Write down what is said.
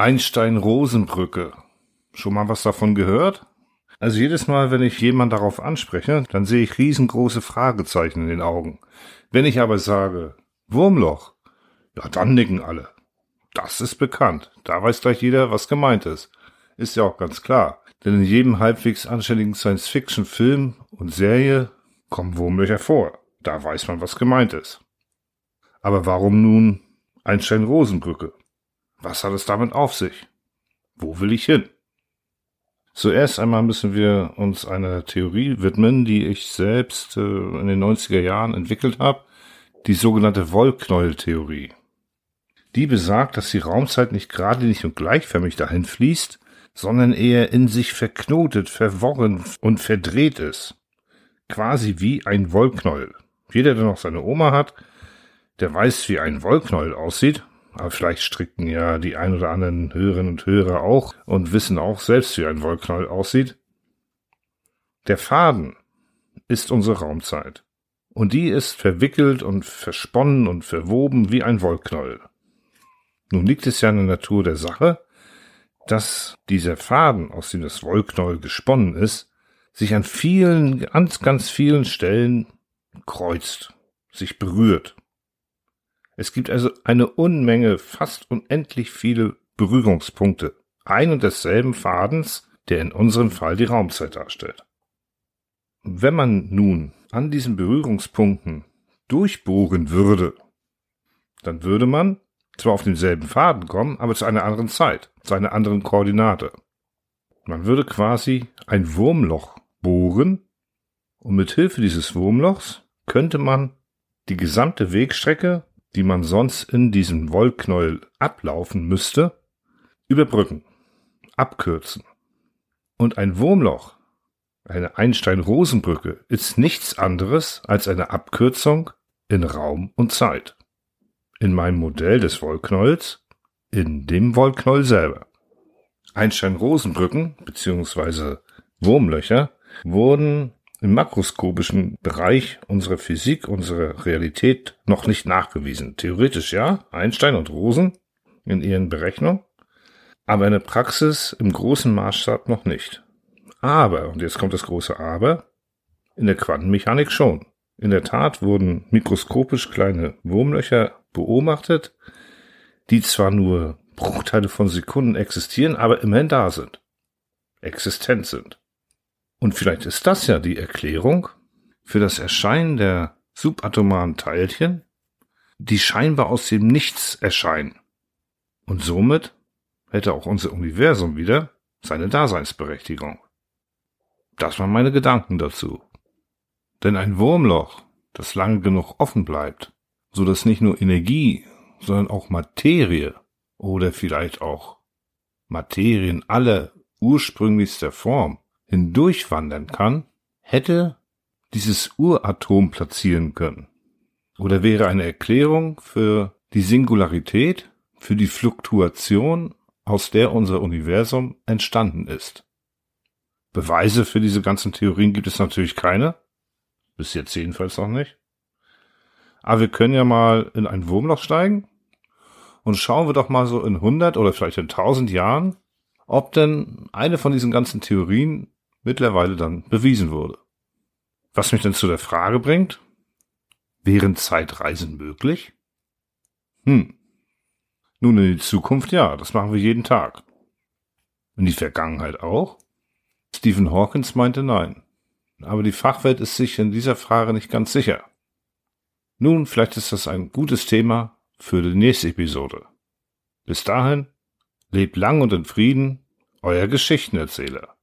Einstein-Rosen-Brücke. Schon mal was davon gehört? Also jedes Mal, wenn ich jemanden darauf anspreche, dann sehe ich riesengroße Fragezeichen in den Augen. Wenn ich aber sage, Wurmloch, ja, dann nicken alle. Das ist bekannt. Da weiß gleich jeder, was gemeint ist. Ist ja auch ganz klar. Denn in jedem halbwegs anständigen Science-Fiction-Film und Serie kommen Wurmlöcher vor. Da weiß man, was gemeint ist. Aber warum nun Einstein-Rosen-Brücke? Was hat es damit auf sich? Wo will ich hin? Zuerst einmal müssen wir uns einer Theorie widmen, die ich selbst in den 90er Jahren entwickelt habe, die sogenannte Wollknäuel-Theorie. Die besagt, dass die Raumzeit nicht geradlinig und gleichförmig dahin fließt, sondern eher in sich verknotet, verworren und verdreht ist. Quasi wie ein Wollknäuel. Jeder, der noch seine Oma hat, der weiß, wie ein Wollknäuel aussieht. Aber vielleicht stricken ja die ein oder anderen Hörerinnen und Hörer auch und wissen auch selbst, wie ein Wollknäuel aussieht. Der Faden ist unsere Raumzeit. Und die ist verwickelt und versponnen und verwoben wie ein Wollknäuel. Nun liegt es ja in der Natur der Sache, dass dieser Faden, aus dem das Wollknäuel gesponnen ist, sich an vielen, ganz vielen Stellen kreuzt, sich berührt. Es gibt also eine Unmenge, fast unendlich viele Berührungspunkte ein und desselben Fadens, der in unserem Fall die Raumzeit darstellt. Wenn man nun an diesen Berührungspunkten durchbohren würde, dann würde man zwar auf denselben Faden kommen, aber zu einer anderen Zeit, zu einer anderen Koordinate. Man würde quasi ein Wurmloch bohren und mit Hilfe dieses Wurmlochs könnte man die gesamte Wegstrecke, die man sonst in diesem Wollknäuel ablaufen müsste, überbrücken, abkürzen. Und ein Wurmloch, eine Einstein-Rosen-Brücke, ist nichts anderes als eine Abkürzung in Raum und Zeit. In meinem Modell des Wollknäuels, in dem Wollknäuel selber. Einstein-Rosen-Brücken bzw. Wurmlöcher wurden im makroskopischen Bereich unserer Physik, unserer Realität noch nicht nachgewiesen. Theoretisch ja, Einstein und Rosen in ihren Berechnungen, aber in der Praxis im großen Maßstab noch nicht. Aber, und jetzt kommt das große Aber, in der Quantenmechanik schon. In der Tat wurden mikroskopisch kleine Wurmlöcher beobachtet, die zwar nur Bruchteile von Sekunden existieren, aber immerhin da sind, existent sind. Und vielleicht ist das ja die Erklärung für das Erscheinen der subatomaren Teilchen, die scheinbar aus dem Nichts erscheinen. Und somit hätte auch unser Universum wieder seine Daseinsberechtigung. Das waren meine Gedanken dazu. Denn ein Wurmloch, das lange genug offen bleibt, so dass nicht nur Energie, sondern auch Materie oder vielleicht auch Materien aller ursprünglichster Form hindurchwandern kann, hätte dieses Uratom platzieren können. Oder wäre eine Erklärung für die Singularität, für die Fluktuation, aus der unser Universum entstanden ist. Beweise für diese ganzen Theorien gibt es natürlich keine. Bis jetzt jedenfalls noch nicht. Aber wir können ja mal in ein Wurmloch steigen und schauen wir doch mal so in 100 oder vielleicht in 1000 Jahren, ob denn eine von diesen ganzen Theorien mittlerweile dann bewiesen wurde. Was mich dann zu der Frage bringt, wären Zeitreisen möglich? Nun, in die Zukunft ja, das machen wir jeden Tag. In die Vergangenheit auch? Stephen Hawking meinte nein. Aber die Fachwelt ist sich in dieser Frage nicht ganz sicher. Nun, vielleicht ist das ein gutes Thema für die nächste Episode. Bis dahin, lebt lang und in Frieden, euer Geschichtenerzähler.